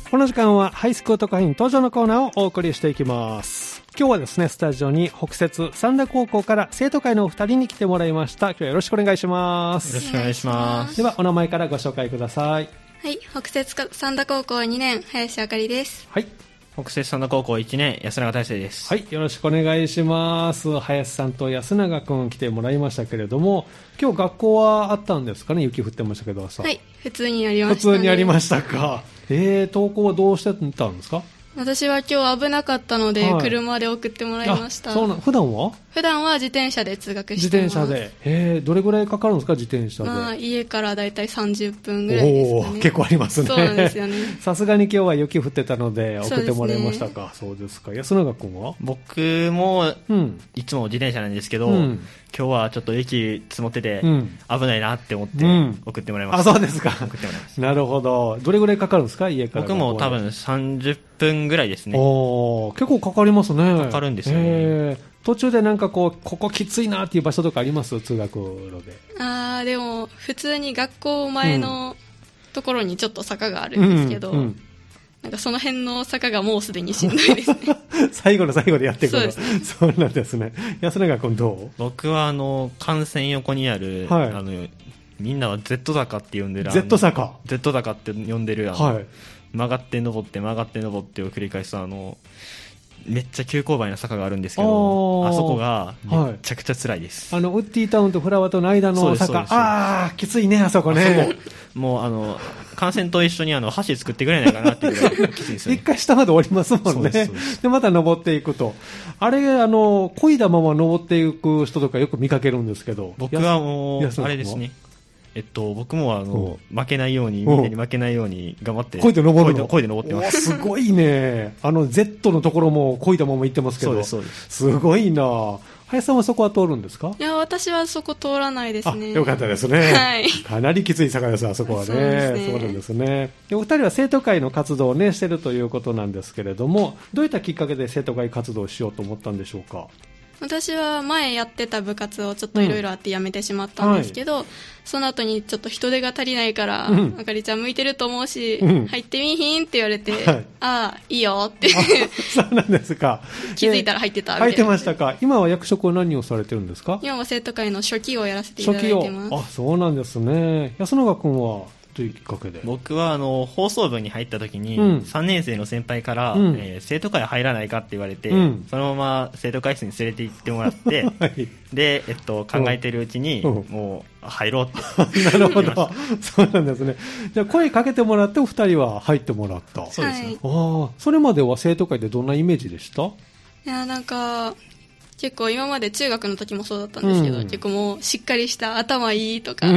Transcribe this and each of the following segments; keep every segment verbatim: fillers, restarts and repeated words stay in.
この時間はハイスクート会員登場のコーナーをお送りしていきます。今日はですね、スタジオに北摂三田高校から生徒会のお二人に来てもらいました。今日はよろしくお願いします。 よろしくお願いします。 ではお名前からご紹介ください。 はい、北摂三田高校にねん林あかりです。 はい、 北摂三田高校いちねん安永大成です。 はい、よろしくお願いします。林さんと安永くん来てもらいましたけれども、今日学校はあったんですかね。雪降ってましたけど朝。 はい、普通にありましたね。 普通にありましたか。えー、登校はどうしてたんですか。 私は今日危なかったので、はい、車で送ってもらいました。 そうな、普段は普段は自転車で通学してます。 自転車で。えー、どれぐらいかかるんですか、自転車で。 まあ、家からだいたいさんじゅっぷんぐらいですかね。 お結構ありますね。 そうなんですよね。 さすがに今日は雪降ってたので送ってもらいましたか。そうですか。安永君は。 僕も、うん、いつも自転車なんですけど、うん、今日はちょっと雪積もってて、うん、危ないなって思って送ってもらいました。 うん、あ、そうですか。 送ってもらいました。 なるほど。どれぐらいかかるんですか、家から。 僕も多分さんじゅっぷんぐらいですね。 お結構かかりますね。 かかるんですよね。 えー途中でなんかこうここきついなっていう場所とかあります？通学路で。 ああ、でも普通に学校前のところにちょっと坂があるんですけど、うんうん、なんかその辺の坂がもうすでにしんどいですね。 最後の最後でやっていくの。 そうですね。 そうなんですね。安永君どう？ 僕はあの幹線横にある、はい、あのみんなは Z 坂って呼んでる Z 坂 Z 坂って呼んでるあの、はい、曲がって登って曲がって登ってを繰り返すあのめっちゃ急勾配な坂があるんですけど、あそこがめちゃくちゃ辛いです。 はい、あのウッディタウンとフラワーとの間の坂、ああきついね、あそこね。 もうあの幹線と一緒にあの橋作ってくれないかなっていうぐらいきついですよね。 一回下まで降りますもんね。で, でまた登っていくと、あれあの漕いだまま登っていく人とかよく見かけるんですけど、 僕はもうあれですね。えっと、僕もあの、うん、負けないように、みんなに負けないように頑張って、 漕いで登るの？ 漕いで登ってます。 すごいね。あの、Z のところも漕いだまま行ってますけど。 そうです、そうです。 すごいな。林さんはそこは通るんですか？ いや、私はそこ通らないですね。 よかったですね。 はい。 かなりきつい坂です、あそこはね。そうですね。そうなんですね。お二人は生徒会の活動をね、してるということなんですけれども、どういったきっかけで生徒会活動をしようと思ったんでしょうか？ 私は前やってた部活をちょっといろいろあって辞めてしまったんですけど、うんはい、その後にちょっと人手が足りないから、うん、あかりちゃん向いてると思うし、うん、入ってみひんって言われて、はい、ああいいよってそうなんですか。 気づいたら入ってたみたいな。 入ってましたか。今は役職は何をされてるんですか？ 今は生徒会の初期をやらせていただいてます。 あ、そうなんですね。安永君はというきっかけで。 僕はあの放送部に入った時に、うん、さんねん生の先輩から、うんえー、生徒会入らないかって言われて、うん、そのまま生徒会室に連れて行ってもらって、はい、で、えっと、考えてるうちに、うん、もう入ろうってなるほど。そうなんですね。じゃあ声かけてもらってお二人は入ってもらった。 そうですね、はい、 あそれまでは生徒会でどんなイメージでした？ いやなんか結構今まで中学の時もそうだったんですけど、うん、結構もうしっかりした頭いいとか、うん、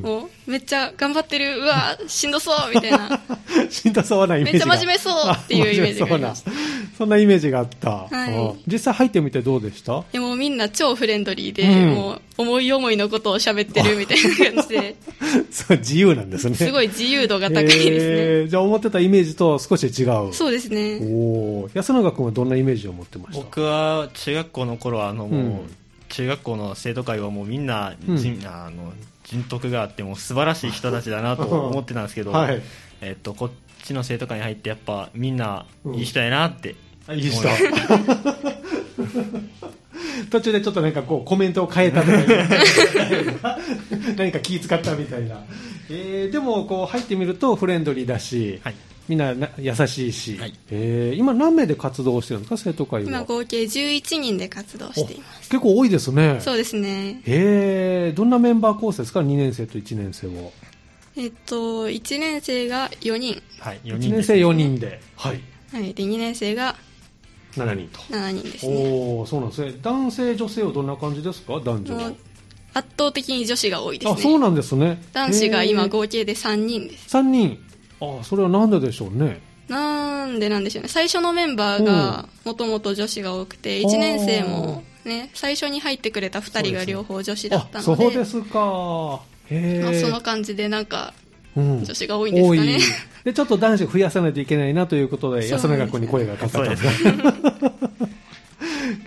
もうめっちゃ頑張ってる、うわしんどそうみたいなしんどそうなイメージが、 めっちゃ真面目そうっていうイメージがありました。 そんなイメージがあった、 はい、 実際入ってみてどうでした？ でもみんな超フレンドリーで、うん、もう思い思いのことを喋ってるみたいな感じでそう自由なんですね。 すごい自由度が高いですね、 えー、じゃあ思ってたイメージと少し違う。 そうですね。 お安永君はどんなイメージを持ってました？ 僕は中学校の頃はあのもう、うん、中学校の生徒会はもうみんな、うん、人あの人徳があっても素晴らしい人たちだなと思ってたんですけど、はいえっと、こっちの生徒会に入ってやっぱみんないい人やなって思いました、 うん、いい人途中でちょっとなんかこうコメントを変えたとか何か気使ったみたいな、えー、でもこう入ってみるとフレンドリーだし、はい、みんな優しいし、はいえー、今何名で活動してるんですか生徒会は？ 今合計じゅういちにんで活動しています。 結構多いですね。 そうですね、 えー、どんなメンバー構成ですか？にねん生といちねん生を。 えっといちねん生がよにん、 はい、 よにんですね、いちねん生よにんで、はいはい、でにねん生がしちにんと。 しちにんですね。 おーそうなんですね。男性女性はどんな感じですか？男女は圧倒的に女子が多いですね。 あそうなんですね。 男子が今合計でさんにんです。 さんにん。あそれはなんででしょうね。 なんでなんでしょうね。最初のメンバーがもともと女子が多くて、いちねん生もね最初に入ってくれたふたりが両方女子だったので。 そうです。あそうですか。へー、 まあ、その感じでなんか、うん、女子が多いんですかね。 でちょっと男子を増やさないといけないなということで安永君に声がかかったんですが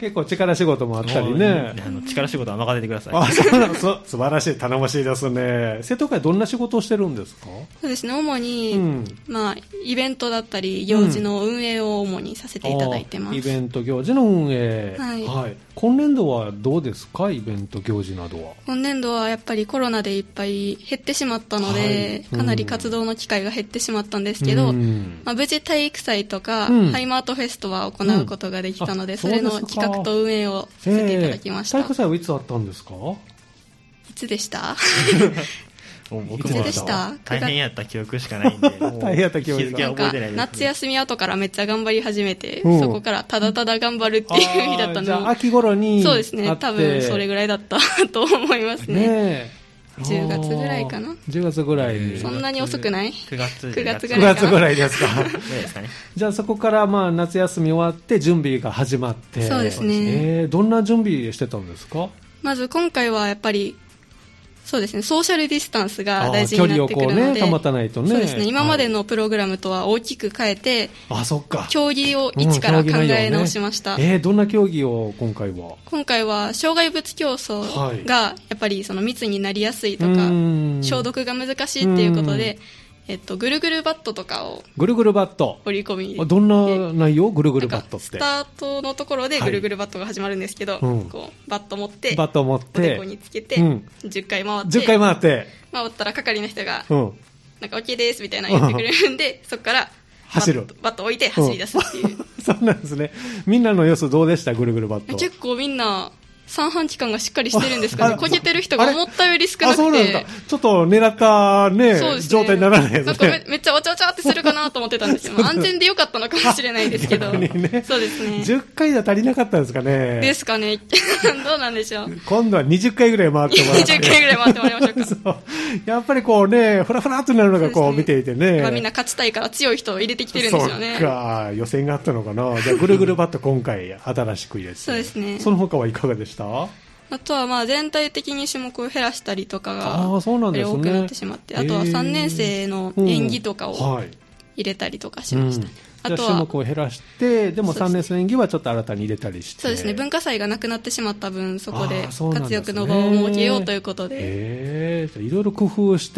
結構力仕事もあったりね。 あの力仕事は任せてください。 あ、そうなの、そ素晴らしい、頼もしいですね。生徒会どんな仕事をしてるんですか？ そうですね、主に、うん、まあ、イベントだったり行事の運営を主にさせていただいてます。 うん、イベント行事の運営、 はい、はい。 今年度はどうですか？イベント行事などは。 今年度はやっぱりコロナでいっぱい減ってしまったので、はい、かなり活動の機会が減ってしまったんですけど、うん、まあ、無事体育祭とか、うん、ハイマートフェストは行うことができたので、うん、それの企画と運営をさせていただきました。 体育祭はいつあったんですか？ いつでしたもう僕も大変やった記憶しかないんで大変やった記憶日付は覚えてないです。 夏休み後からめっちゃ頑張り始めて、うん、そこからただただ頑張るっていう日だったので、 じゃあ秋頃にそうですね、多分それぐらいだったと思いますね。ねじゅうがつぐらいかな。 じゅうがつぐらいに。 そんなに遅くない？ くがつくがつぐらいかな。 くがつぐらいですか。じゃあそこからまあ夏休み終わって準備が始まって。 そうですね。 えー、どんな準備してたんですか？ まず今回はやっぱりそうですね、ソーシャルディスタンスが大事になってくるので、距離をこうね、 保たないとね。 そうですね、今までのプログラムとは大きく変えて、 はい、あ、そっか。 競技を一から考え直しました。 うんね、えー、どんな競技を今回は？ 今回は障害物競争がやっぱりその密になりやすいとか、消毒が難しいっていうことで、えっと、ぐるぐるバットとかをぐるぐるバット折り込みどんな内容？ぐるぐるバットってスタートのところでぐるぐるバットが始まるんですけど、はい、こうバット持ってバット持っておでこにつけて、うん、じゅっかい回ってじゅっかい回って回ったら係の人が、うん、なんか OK ですみたいな言ってくれるんで、うん、そこから走るバット置いて走り出すっていう、うん、 そうなんですね。みんなの様子どうでした？ぐるぐるバット。 結構みんな三半規管がしっかりしてるんですかね。こけてる人が思ったより少なくて。あ、 そうなんだ。ちょっと狙ったね、ね状態にならないですね。 なんか め, めっちゃわちゃわちゃってするかなと思ってたんですよ。安全でよかったのかもしれないですけど。ね、そうですね。 じゅっかいじゃ足りなかったんですかね。 ですかね。どうなんでしょう。 今度はにじゅっかいぐらい回ってもらって。にじゅっかいぐらい回ってもらいましょうか。そう。 やっぱりこうね、ふらふらっとなるのがこう見ていてね。 まあ、みんな勝ちたいから強い人を入れてきてるんですよね。 そうか、予選があったのかな。じゃあぐるぐるバット今回新しく入れて。 そうですね。 その他はいかがでした？ あとはまあ全体的に種目を減らしたりとかが多くなってしまって、あとはさんねん生の演技とかを入れたりとかしました。あとは種目を減らして、でもさんねん生の演技はちょっと新たに入れたりして、 そうですね、文化祭がなくなってしまった分、そこで活躍の場を設けようということで、 えー、いろいろ工夫して、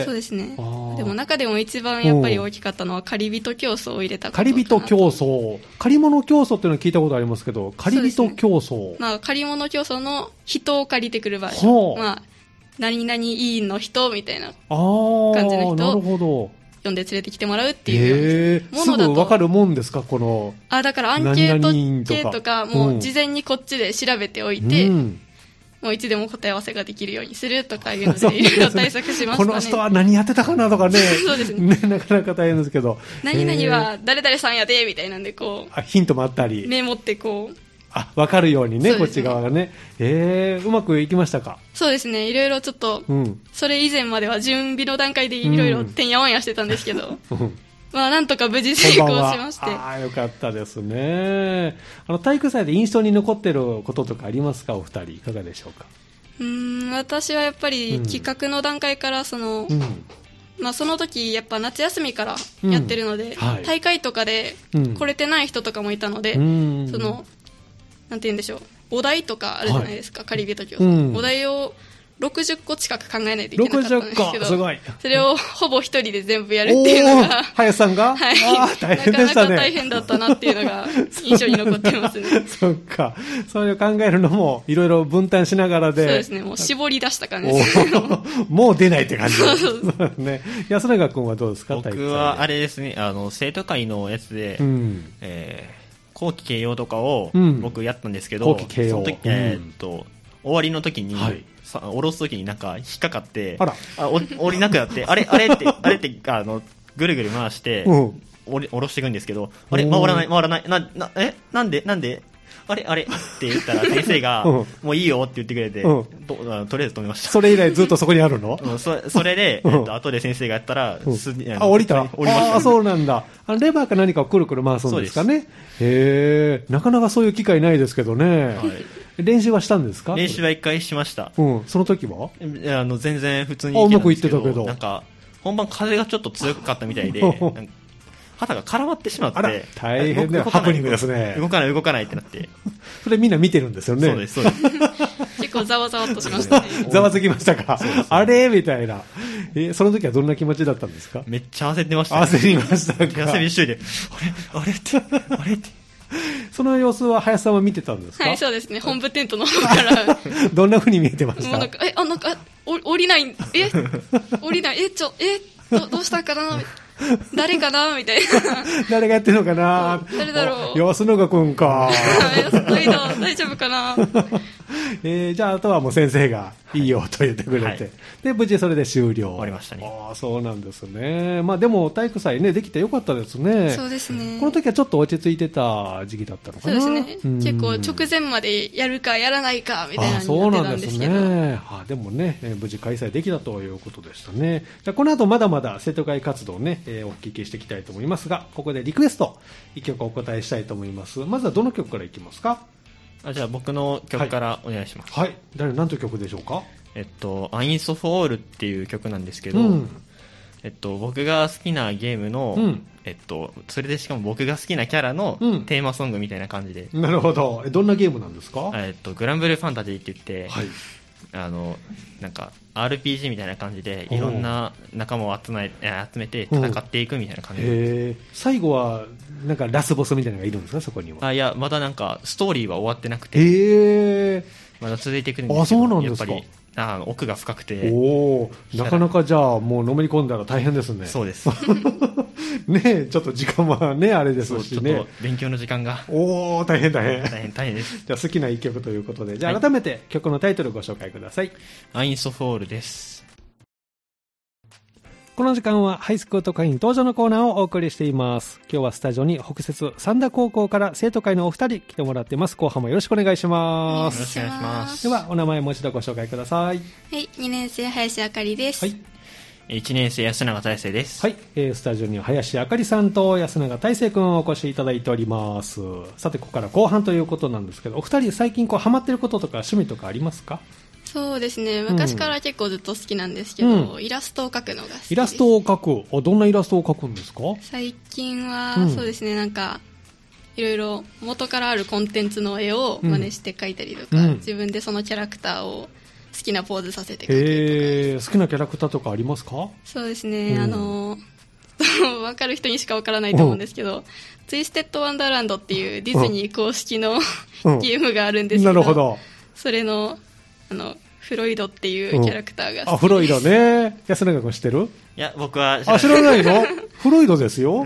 そうですね。でも中でも一番やっぱり大きかったのは借り人競争を入れたことかなと。 借り人競争、借り物競争っていうのは聞いたことありますけど、借り人競争、 ね、まあ借り物競争の人を借りてくる場合、まあ何々委員の人みたいな感じの人を、なるほど。呼んで連れてきてもらうっていうものだと、えー、すぐ分かるもんですか？このあだからアンケート系とかもう事前にこっちで調べておいて、うん、もういつでも答え合わせができるようにするとかいうのでいろいろ対策しましたね。 この人は何やってたかなとかねそうです ね, ねなかなか大変ですけど、 何々は誰々さんやでみたいなんでこうあヒントもあったりメモってこうあ分かるように ね, ねこっち側がね、えー、うまくいきましたか？ そうですね、いろいろちょっと、うん、それ以前までは準備の段階でいろいろてんやわんやしてたんですけど、うん、まあなんとか無事成功しまして。 ああよかったですね。あの体育祭で印象に残ってることとかありますか？お二人いかがでしょうか？ うーん私はやっぱり企画の段階からその、うんまあ、その時やっぱ夏休みからやってるので、うんはい、大会とかで来れてない人とかもいたので、うん、そのなんて言うんでしょう、お題とかあるじゃないですか、はい、借り人競争、うん、お題をろくじゅっこ近く考えないといけなかったんですけど、 すごいそれをほぼ一人で全部やるっていうのが林さんが、 はい、 あ大変でしたね。 なかなか大変だったなっていうのが印象に残ってますねそっか、それを考えるのもいろいろ分担しながらで、 そうですね、もう絞り出した感じですもう出ないって感じそうね。安永君はどうですか？ 僕はあれですね、あの生徒会のやつで、うんえー後期慶応とかを僕やったんですけど、うん、その時、えー、っと、うん、終わりの時に、はい、さ下ろす時になんか引っかかってあらあ降りなくなってあれあれってあれってあのぐるぐる回して、うん、下ろしていくんですけど、あれ回らない回らないななえなんでなんであれあれって言ったら先生が、うん、もういいよって言ってくれて、うん、と, とりあえず止めました。 それ以来ずっとそこにあるの？ うん、そ, それで、えっと、後で先生がやったら、うん、すあ降りた降りました、ね、 あそうなんだ。あレバーか何かをくるくる回すんですかね。へえ、なかなかそういう機会ないですけどね、はい、練習はしたんですか？ 練習は一回しました、 うん、その時はあの全然普通にいけたんですけど、 うまくいってたけどなんか本番風がちょっと強かったみたいで肩が絡まってしまって、 あら大変だ、ハプニングですね。 動かない動かないってなって、 それみんな見てるんですよね。 そうですそうです結構ざわざわっとしましたね。 ざわつきましたか。あれみたいな。えその時はどんな気持ちだったんですか？ めっちゃ焦ってました、ね、 焦りましたか。 焦り一瞬であれあれってあれってその様子は林さんは見てたんですか？ はい、そうですね。本部テントの方からどんな風に見えてました？ もうなんかえあなんかお降りないえ降りないえちょえどどうしたかな誰かなみたいな。 誰がやってるのかな。 誰だろう。 安永くんか。 大丈夫かな。 えー、じゃああとはもう先生がいいよと言ってくれて、はい、で無事それで終了。 終わりましたね。 ああそうなんですね。まあでも体育祭ねできてよかったですね。 そうですね。 この時はちょっと落ち着いてた時期だったのかな。 そうですね。結構直前までやるかやらないかみたいなになってたんですけど。 あそうなんですね。あでもね、えー、無事開催できたということでしたね。じゃあこの後まだまだ生徒会活動ね、えー、お聞きしていきたいと思いますが、ここでリクエストいっきょくお答えしたいと思います。まずはどの曲からいきますか？ あじゃあ僕の曲からお願いします。 はい、はい、誰何という曲でしょうか？ えっとアインソフォールっていう曲なんですけど、うん、えっと僕が好きなゲームの、うん、えっとそれでしかも僕が好きなキャラのテーマソングみたいな感じで、 うん、なるほど。どんなゲームなんですか？ えっとグランブルーファンタジーって言って、 はい、 あのなんか アールピージー みたいな感じでいろんな仲間を集め、集めて戦っていくみたいな感じで、 うん、最後はなんかラスボスみたいなのがいるんですか？そこには。 あいやまだなんかストーリーは終わってなくて、 へまだ続いていくんですけど、 あそうなんですか。 やっぱりあ奥が深くて、 おなかなかじゃあもうのめり込んだら大変ですね。 そうですねちょっと時間はねあれですしね、 ちょっと勉強の時間がおお大変大変大変大変です。 じゃあ好きな一曲ということで、じゃあ改めて曲のタイトルをご紹介ください。 アインソフォールです。 この時間はハイスクート会員登場のコーナーをお送りしています。今日はスタジオに北摂三田高校から生徒会のお二人来てもらってます。後半もよろしくお願いします。 よろしくお願いします。 ではお名前もう一度ご紹介ください。 はい、にねん生林あかりです。 はい、 いちねん生安永大成です。 はい、えー、スタジオには林あかりさんと安永大成君をお越しいただいております。さてここから後半ということなんですけど、お二人最近こうハマってることとか趣味とかありますか？ そうですね、昔から結構ずっと好きなんですけど、うん、イラストを描くのが好きです。 イラストを描く。あどんなイラストを描くんですか？ 最近は、うん、そうですね、なんかいろいろ元からあるコンテンツの絵を真似して描いたりとか、うん、自分でそのキャラクターを好きなポーズさせて描いたりとか。 へー、好きなキャラクターとかありますか？ そうですね、うん、あの分かる人にしか分からないと思うんですけど、うん、ツイステッドワンダーランドっていうディズニー公式の、うん、ゲームがあるんですけど、 なるほど。 それのあのフロイドっていうキャラクターが好きです。 あ、フロイドね。安永君知ってる？ いや、僕は知らない。あ、知らないの？フロイドですよ。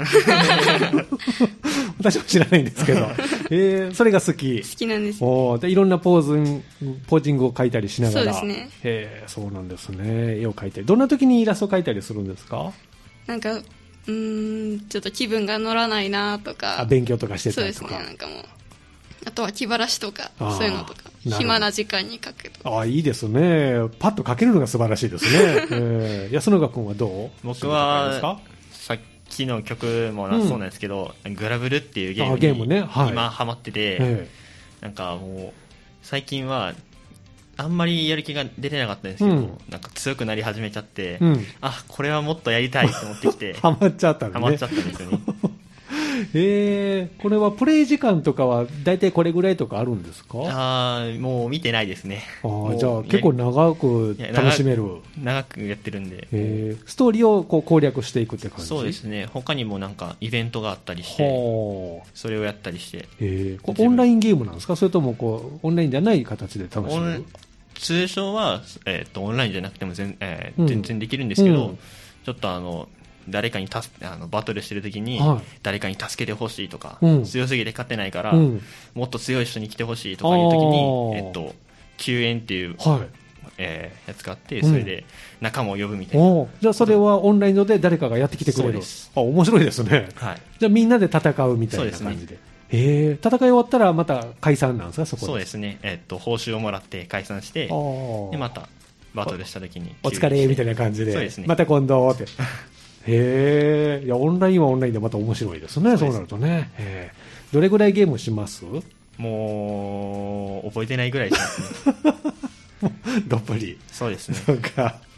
私も知らないんですけど。えー、それが好き。 好きなんです。 おでいろんなポーズ、ポージングを描いたりしながら。 そうですね。 えー、そうなんですね。絵を描いたり。どんな時にイラスト描いたりするんですか？ なんか、うーん、ちょっと気分が乗らないなとか。 あ、勉強とかしてたりとか。 そうですね、なんかもう。あとは気晴らしとか、そういうのとか。暇な時間に書くと。 ああいいですね。パッと書けるのが素晴らしいですね。えー、安永君はどう？ 僕はさっきの曲もそうなんですけど、うん、グラブルっていうゲームにゲーム、ねはい、 今ハマってて、えー、なんかもう最近はあんまりやる気が出てなかったんですけど、うん、なんか強くなり始めちゃって、うん、あこれはもっとやりたいと思ってきてハマっちゃったんね。 ハマっちゃったんですよね。 えー、これはプレイ時間とかは大体これぐらいとかあるんですか？ あもう見てないですね。 あじゃあ結構長く楽しめる。 長くやってるんで、 えー、ストーリーをこう攻略していくって感じ？ そうですね。他にもなんかイベントがあったりしてそれをやったりして、 えー、オンラインゲームなんですか？それともこうオンラインじゃない形で楽しめる？ 通常は、えー、とオンラインじゃなくても 全,、えーうん、全然できるんですけど、うん、ちょっとあの誰かにたすあのバトルしてるときに、はい、誰かに助けてほしいとか、うん、強すぎて勝てないから、うん、もっと強い人に来てほしいとかいうときに、えっと、救援っていう、はいえー、やつがあってそれで仲間を呼ぶみたいな、うん、 じゃあそれはオンライン上で誰かがやってきてくれる？そうです。あ面白いですね、はい、じゃあみんなで戦うみたいな感じで。えー、戦い終わったらまた解散なんですか？そこで。 そうですね、えー、っと報酬をもらって解散してでまたバトルしたときにお疲れみたいな感じで。 そうですね。 また今度ってへえ、いやオンラインはオンラインでまた面白いですね。そうなるとね。へどれぐらいゲームします？ もう覚えてないぐらいしますね。 どっぷり。 そうですね。 そうか。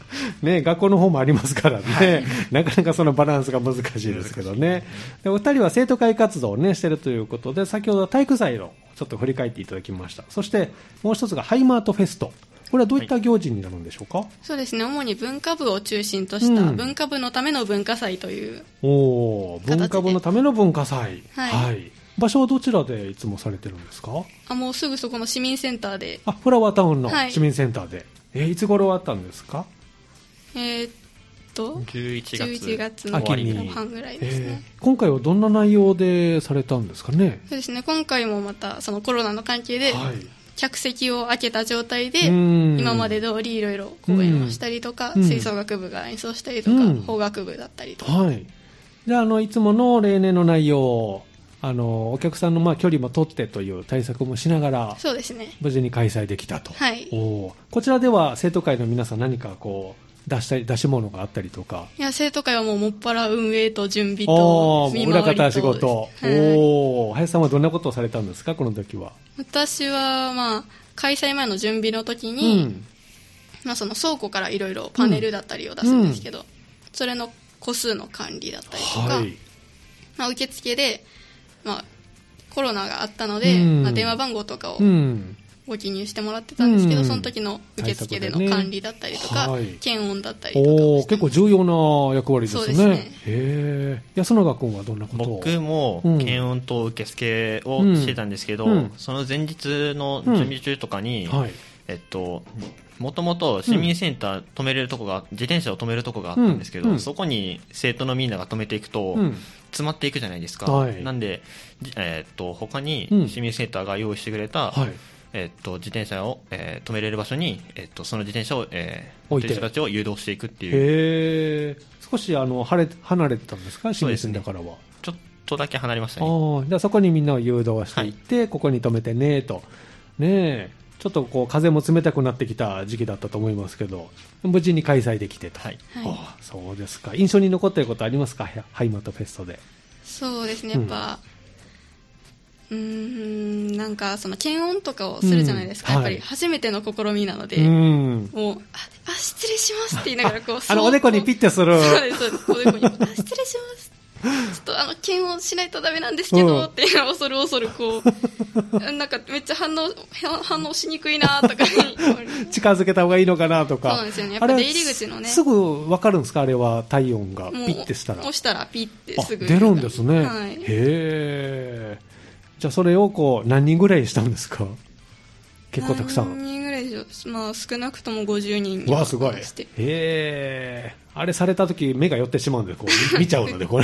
ね、学校の方もありますからね、はい、なかなかそのバランスが難しいですけどね。でお二人は生徒会活動を、ね、しているということで、先ほど体育祭をちょっと振り返っていただきました。そしてもう一つがハイマートフェスト、これはどういった行事になるんでしょうか。はい、 そうですね、主に文化部を中心とした文化部のための文化祭という、 うん、お文化部のための文化祭、 はいはい、場所はどちらでいつもされてるんですか。 あもうすぐそこの市民センターで、 あフラワータウンの市民センターで、はい、えー、いつ頃あったんですか。 えー、っとじゅういちがつじゅういちがつの終わりの半ぐらいですね、 えー、今回はどんな内容でされたんですかね。 そうですね、今回もまたそのコロナの関係で、はい、客席を開けた状態で今まで通りいろいろ公演をしたりとか、吹奏楽部が演奏したりとか、邦楽部だったりとか、 はい、であのいつもの例年の内容をあのお客さんのまあ距離も取ってという対策もしながら、 そうですね、 無事に開催できたと、 はい、 おこちらでは生徒会の皆さん何かこう出したり出し物があったりとか。 いや生徒会はもうもっぱら運営と準備と見回りと裏方仕事、はい、お林さんはどんなことをされたんですか、この時は。 私はまあ開催前の準備の時に、うんまあ、その倉庫からいろいろパネルだったりを出すんですけど、うん、それの個数の管理だったりとか、はいまあ、受付で、まあ、コロナがあったので、うんまあ、電話番号とかをご記入してもらってたんですけど、うん、その時の受付での管理だったりとか、ねはい、検温だったりとかお結構重要な役割ですね。そうですね。へ安永君はどんなことを。 僕も検温と受付をしてたんですけど、うん、その前日の準備中とかに、うんはいえっともともと市民センター止めれるとこが、うん、自転車を止めるとこがあったんですけど、うん、そこに生徒のみんなが止めていくと、うん、詰まっていくじゃないですか、はい、なんで、えー、っと他に市民センターが用意してくれた、うんはいえー、っと自転車を、えー、止めれる場所に、えー、っとその自転車を、えー、置いてる人たちを誘導していくっていう。 へ少しあの離れ離れてたんですか、市民センターからは。ね、 ちょっとだけ離れましたね。 あじゃあそこにみんなを誘導していって、はい、ここに止めてねとねえちょっとこう風も冷たくなってきた時期だったと思いますけど、無事に開催できてと、はい、あそうですか。印象に残っていることありますか、ハイマートフェストで。 そうですね、やっぱ、うん、うーんなんかその検温とかをするじゃないですか、うん、やっぱり初めての試みなので、はい、もう あ, あ失礼しますって言いながらこうあのおでこにピッてするそうですそうですおでこにあ失礼しますちょっとあの検温しないとダメなんですけど、うん、って恐る恐るこうなんかめっちゃ反応反応しにくいなとか近づけた方がいいのかなとか。 そうなんですよね、やっぱ出入り口のねすぐ分かるんですか、あれは体温がピッてしたら。 押したらピッてすぐ出るんですね、 はい、 へえ。じゃあそれをこう何人ぐらいしたんですか。結構たくさん。 何人ぐらいでしょう、まあ、少なくともごじゅうにんにはして。わすごい。へえ。あれされた時目が寄ってしまうんでこう見ちゃうのでこれ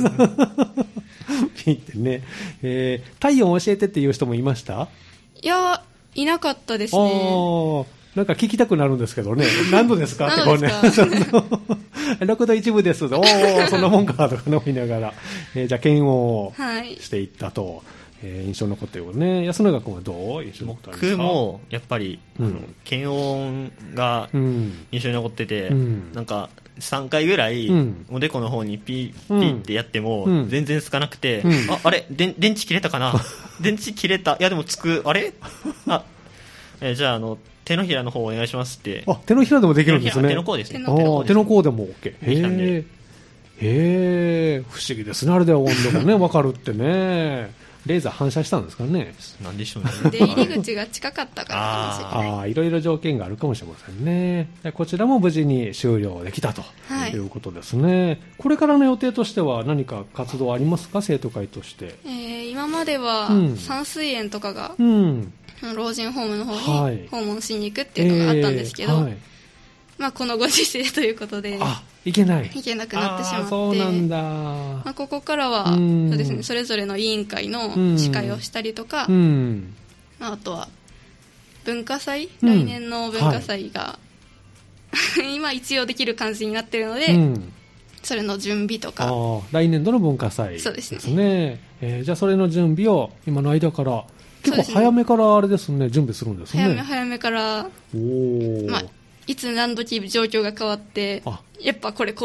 ピってね、えー、体温教えてっていう人もいました。 いやいなかったですね。 なんか聞きたくなるんですけどね何度ですかってこうねろくどいちぶですおーそんなもんかとか思いながら、えー、じゃあ検温をしていったと、はいえー、印象に残ってるよね。安永君はどう印象に残ってるんですか。 僕もやっぱり、うん、あの検温が印象に残ってて、うん、なんかさんかいぐらい、うん、おでこの方にピッピッってやっても、うん、全然つかなくて、うん、ああれ電電池切れたかな電池切れたいやでもつくあれあ、えー、じゃああの手のひらの方お願いしますって。 あ手のひらでもできるんですね。 手の甲ですね。 手の甲でも OK。 へえへえ不思議ですね。あれで温度がね分かるってね。レーザー反射したんですかね。 なんでしょうね。 出入り口が近かったからかもしれない。 ああいろいろ条件があるかもしれませんね。こちらも無事に終了できたと、はい、いうことですね。これからの予定としては何か活動ありますか、生徒会として。 えー、今までは山水園とかが、うん、老人ホームの方に訪問しに行くっていうのがあったんですけど、はいえーはいまあ、このご時世ということであいけないいけなくなってしまって、 そうなんだ、 まあ、ここからはそうですね、それぞれの委員会の司会をしたりとか、うんまあ、あとは文化祭、うん、来年の文化祭が、はい、今一応できる感じになっているので、うん、それの準備とか。 あ来年度の文化祭ですね。そうですね、えー、じゃあそれの準備を今の間から結構早めからあれですね、準備するんですね。 早め早めからお、まあいつ何時状況が変わってやっぱこれこうっ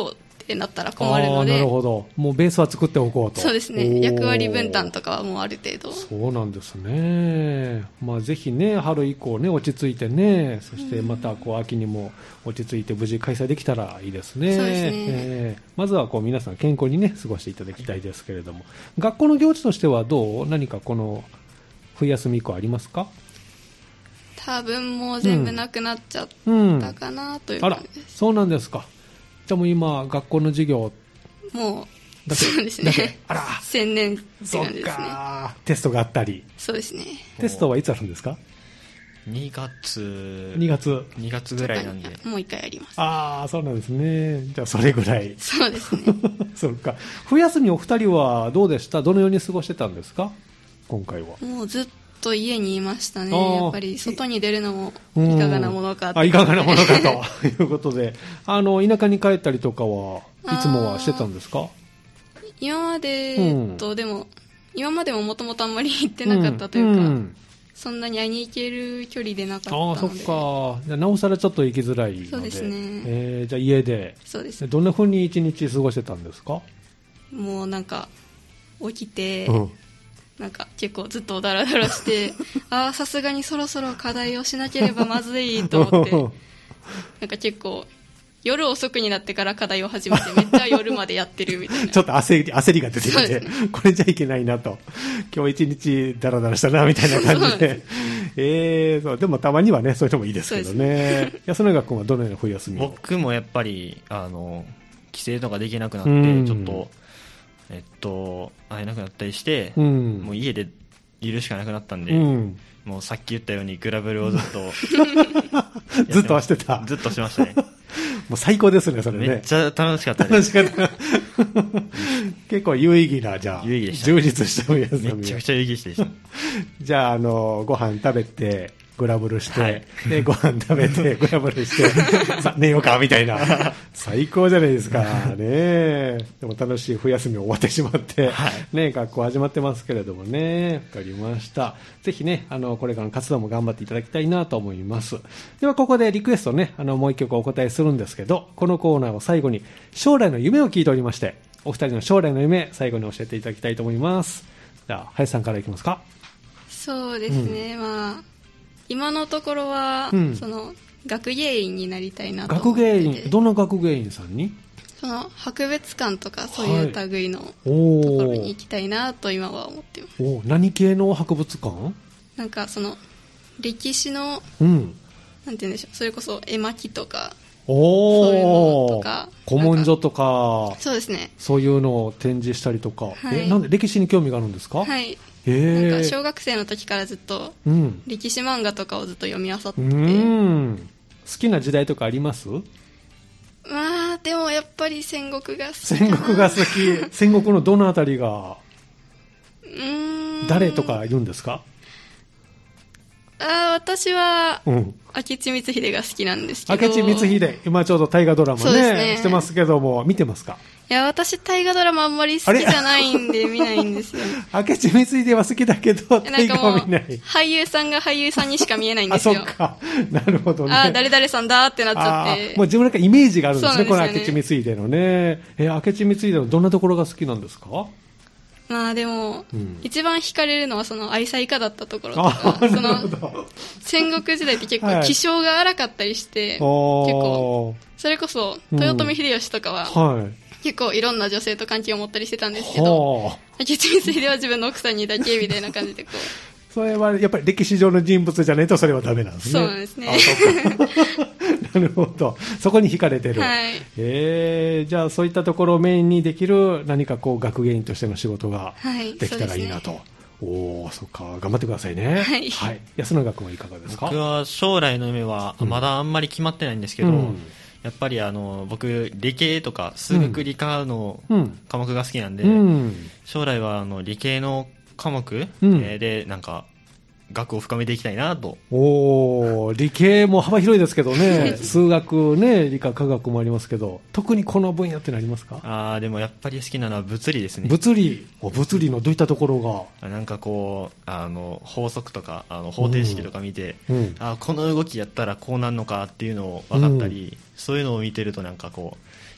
ってなったら困るので。 あ、なるほど。もうベースは作っておこうと。 そうですね。役割分担とかはもうある程度。 そうなんですね。まあ、ぜひね、春以降ね、落ち着いてね、そしてまたこう秋にも落ち着いて無事開催できたらいいですね。 そうですね。 えー、まずはこう皆さん健康にね、過ごしていただきたいですけれども、学校の行事としてはどう？何かこの冬休み以降ありますか？ 多分もう全部なくなっちゃったかなという感じです。 うんうん、あら、そうなんですか。でも今学校の授業もうそうですね。 あら、 専念って感じですね。 そうか。テストがあったり。 そうですね。 テストはいつあるんですか？ にがつにがつにがつぐらいなんでもう一回やります。 ああ、そうなんですね。じゃあそれぐらい。 そうですね。 そうか。冬休みお二人はどうでした？どのように過ごしてたんですか？今回は。 もうずっと家にいましたね。やっぱり外に出るのもいかがなものかって、 あ、いかがなものかということで、あの田舎に帰ったりとかはいつもはしてたんですか？ 今まで、うん、とでも今までももともとあんまり行ってなかったというか、うんうん、そんなに会いに行ける距離でなかったので。 ああ、そっか。じゃあなおさらちょっと行きづらいので。 そうですね。 えー、じゃあ家で。 そうですね。 どんな風に一日過ごしてたんですか？ もうなんか起きて、うん、なんか結構ずっとダラダラしてああ、さすがにそろそろ課題をしなければまずいと思ってなんか結構夜遅くになってから課題を始めてめっちゃ夜までやってるみたいなちょっと焦り、焦りが出てきて、ね、これじゃいけないなと、今日一日ダラダラしたなみたいな感じでえー、そうでもたまにはね、そういうのもいいですけどね。安永君はどのような冬休みを？ 僕もやっぱりあの帰省とかできなくなってちょっとえっと会えなくなったりして、うん、もう家でいるしかなくなったんで、うん、もうさっき言ったようにグラブルをずっとずっとはしてた。 ずっとしましたね。 もう最高ですね、それね。 めっちゃ楽しかったです。 楽しかった。結構有意義な、じゃあ、 有意義でした。 充実した冬休み。 めちゃくちゃ有意義でした。 じゃあ、あの、ご飯食べて、グラブルして、はい、でご飯食べてグラブルしてさあ寝ようかみたいな最高じゃないですかね。でも楽しい冬休み終わってしまって、はい、ね、学校始まってますけれどもね。わかりました。ぜひね、あのこれからの活動も頑張っていただきたいなと思います。ではここでリクエストね、あのもう一曲お答えするんですけど、このコーナーを最後に将来の夢を聞いておりまして、お二人の将来の夢最後に教えていただきたいと思います。じゃあ林さんからいきますか。 そうですね、うん、まあ今のところは、うん、その学芸員になりたいなと思ってて。 学芸員、どんな学芸員さんに？ その博物館とかそういう類のところに行きたいなと今は思ってます。 お何系の博物館？ なんかその歴史の、 うん、 なんて言うんでしょう、それこそ絵巻とか、 おそういうのとか、 古文書とか、 そうですね、 そういうのを展示したりとか、 はい、 えなんで歴史に興味があるんですか？ はい、 なんか小学生の時からずっと歴史漫画とかをずっと読み漁ってて、うんうん好きな時代とかあります？ まあでもやっぱり戦国が好き。 戦国が好き。戦国のどのあたりが？ うーん誰とかいるんですか？ あ私は、うん、明智光秀が好きなんですけど。 明智光秀、今ちょうど大河ドラマ ね, ねしてますけども、見てますか？ いや私大河ドラマあんまり好きじゃないんで見ないんですよ。 明智光秀は好きだけど大河は見ない。 俳優さんが俳優さんにしか見えないんですよ。 あそっか、なるほどね。 あ誰々さんだってなっちゃって。 もう自分なんかイメージがあるんです ね, ですね、この明智光秀のね。え明智光秀のどんなところが好きなんですか？ まあでも、うん、一番惹かれるのはその愛妻家だったところとか、その戦国時代って結構気性が荒かったりして、はい、結構それこそ豊臣秀吉とかは、うんはい、結構いろんな女性と関係を持ったりしてたんですけど、明智光秀は自分の奥さんにだけみたいな感じでこうそれはやっぱり歴史上の人物じゃないとそれはダメなんですね。 そうなんですね。 なるほど、そこに惹かれてる、 はい、 えー、じゃあそういったところをメインにできる何かこう学芸員としての仕事ができたらいいなと、はい、おーそっか頑張ってくださいね。 はい、 はい、安永君はいかがですか？ 僕は将来の夢はまだあんまり決まってないんですけど、うん、やっぱりあの僕理系とか数学理科の科目が好きなんで、うんうん、将来はあの理系の科目、うん、でなんか学を深めていきたいなと。 おー理系も幅広いですけどね数学ね理科科学もありますけど、特にこの分野ってのありますか？ あでもやっぱり好きなのは物理ですね。 物理、物理のどういったところが？なんかこうあの法則とかあの方程式とか見て、うんうん、あこの動きやったらこうなるのかっていうのを分かったり、うん、そういうのを見てるとなんかこう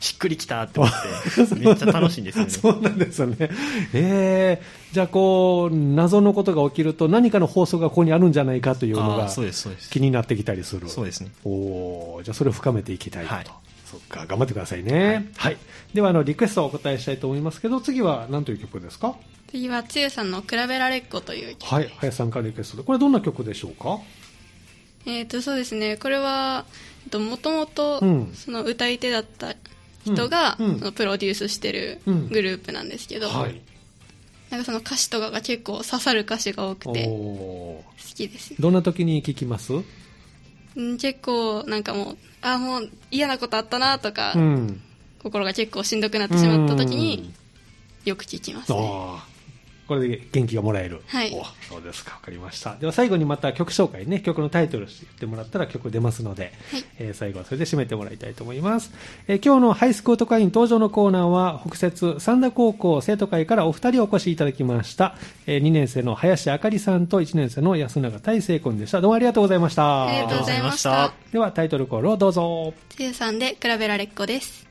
しっくりきたって思ってめっちゃ楽しいんですよね。 そうなんですよね。えー、じゃあこう謎のことが起きると何かの法則がここにあるんじゃないかというのが気になってきたりする。 そうですね。 おー、じゃあそれを深めていきたいと、はい、そっか、頑張ってくださいね。はい、はい、ではあのリクエストをお答えしたいと思いますけど、次は何という曲ですか？ 次はつゆさんの比べられっこという曲。 はい、林さんからリクエストで、これどんな曲でしょうか？ えーとそうですね、これはもともとその歌い手だった人が、うんうん、そのプロデュースしてるグループなんですけど、うん、はい、なんかその歌詞とかが結構刺さる歌詞が多くて好きです、ね。 どんな時に聞きます？ ん結構なんかもうあもう嫌なことあったなとか、うん、心が結構しんどくなってしまった時によく聞きますね。 これで元気がもらえる。 はい。 お、そうですか。わかりました。では最後にまた曲紹介ね、曲のタイトル言ってもらったら曲出ますので、はい、えー、最後はそれで締めてもらいたいと思います。えー、今日のハイスクート会員登場のコーナーは、北摂三田高校生徒会からお二人お越しいただきました。えー、にねん生の林あかりさんといちねん生の安永大成君でした。どうもありがとうございました。 ありがとうございました。 ではタイトルコールをどうぞ。 つゆさんで比べられっこです。